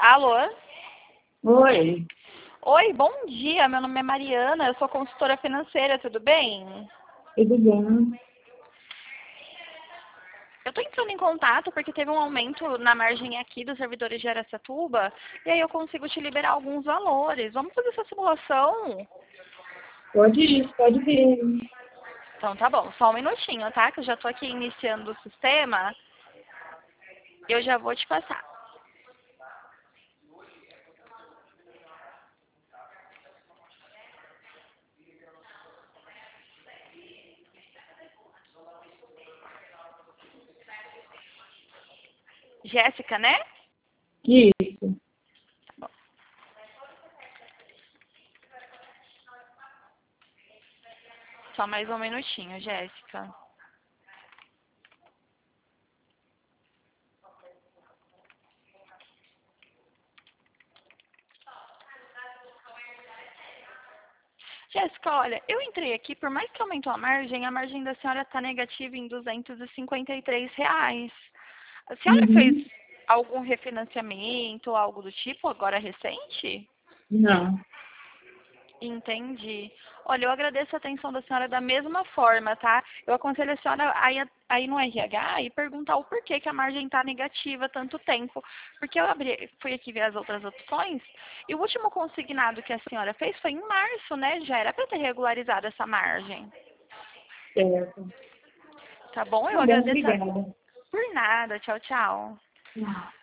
Alô? Oi, Oi, bom dia. Meu nome é Mariana, eu sou consultora financeira, tudo bem? tudo bem? Eu estou entrando em contato porque teve um aumento na margem aqui dos servidores de Araçatuba e aí eu consigo te liberar alguns valores. Vamos fazer essa simulação? Pode ir, pode vir. Então tá bom, só um minutinho, tá? Que eu já estou aqui iniciando o sistema e eu já vou te passar. Jéssica, né? Isso. Só mais um minutinho, Jéssica. Jéssica, olha, eu entrei aqui, por mais que aumentou a margem da senhora está negativa em R$ 253. A senhora fez Uhum. algum refinanciamento, algo do tipo, agora recente? Não, Entendi. Olha, eu agradeço a atenção da senhora da mesma forma, tá? Eu aconselho a senhora a ir no RH e perguntar o porquê que a margem está negativa há tanto tempo. Porque fui aqui ver as outras opções e o último consignado que a senhora fez foi em março, né? Já era para ter regularizado essa margem. certo. Tá bom? Eu Tá bom, agradeço obrigada. por nada. Tchau, tchau. Tchau.